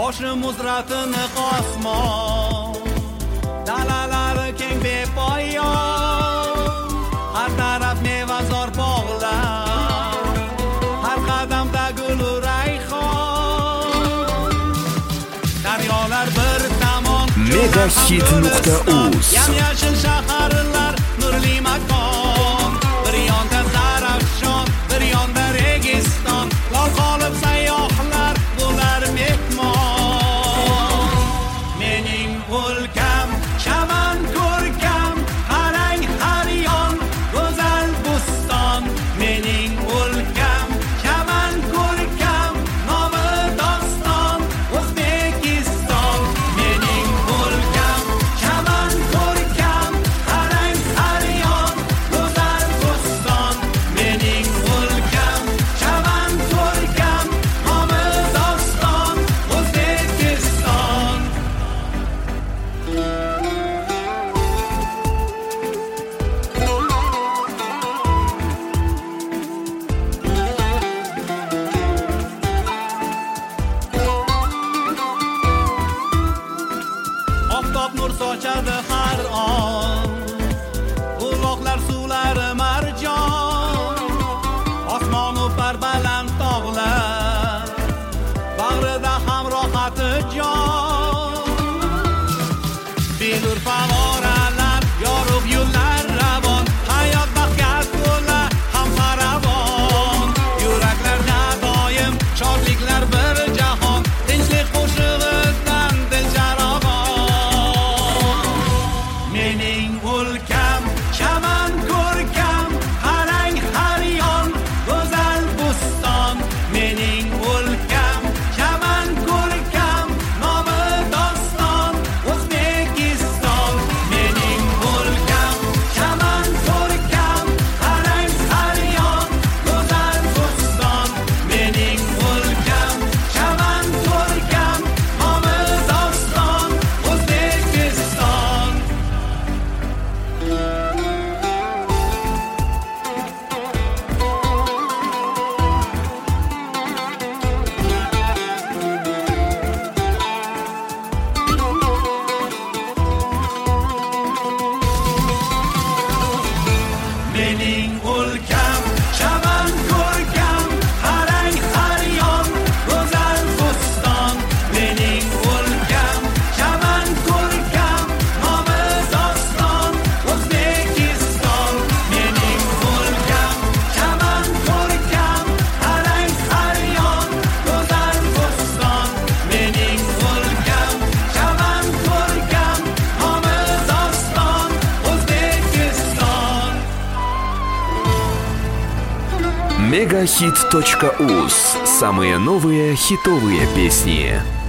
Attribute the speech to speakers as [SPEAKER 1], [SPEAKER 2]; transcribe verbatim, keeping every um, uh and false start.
[SPEAKER 1] boshimiz ratini qosmon, dalalari keng bepoyon, har taraf mevazor bog'lar, har qadamda gulu rayhon, daryolar bir tomon,
[SPEAKER 2] megahit nuqta uz.
[SPEAKER 1] Yam-yashil shaharlar, nurli makon, bir yonda Zarafshon, bir yonda Registon, lol qolib sayyohlar bo'lar mehmon. Mening o'lkam, chaman ko'rkam, qarang har yon go'zal bo'ston. Mening o'lkam, chaman ko'rkam, nomi doston, O'zbekiston. Mening o'lkam, chaman ko'rkam, qarang har yon go'zal bo'ston. Mening o'lkam, chaman ko'rkam, nomi doston, O'zbekiston. Oftob nur sochadi har on, buloqlar suvlari marjon, osmonu barbaland tog'lar, bag'rida ham rohati jon. Bilur favoralar, yorug' yo'llar ravon, hayot baxtga to'la ham faravon. Yuraklarda doim shodliklar bir jahon, tinchlik qo'shig'idan dil jarogon. Mening o'lkam, chaman ko'rkam, qarang har yon go'zal bo'ston. Mening o'lkam, chaman ko'rkam, nomi doston, O'zbekiston. Mening o'lkam, chaman ko'rkam, qarang har yon go'zal bo'ston. Mening o'lkam, chaman ko'rkam, nomi doston, O'zbekiston. Mening o'lkam, chaman ko'rkam, qarang har yon go'zal bo'ston. Mening o'lkam, chaman ko'rkam, nomi doston, O'zbekiston. Mening o'lkam, chaman ko'rkam, qarang har yon go'zal bo'ston. Mening o'lkam, chaman ko'rkam, nomi doston, O'zbekiston.
[SPEAKER 2] megahit точка уз. Самые новые хитовые песни.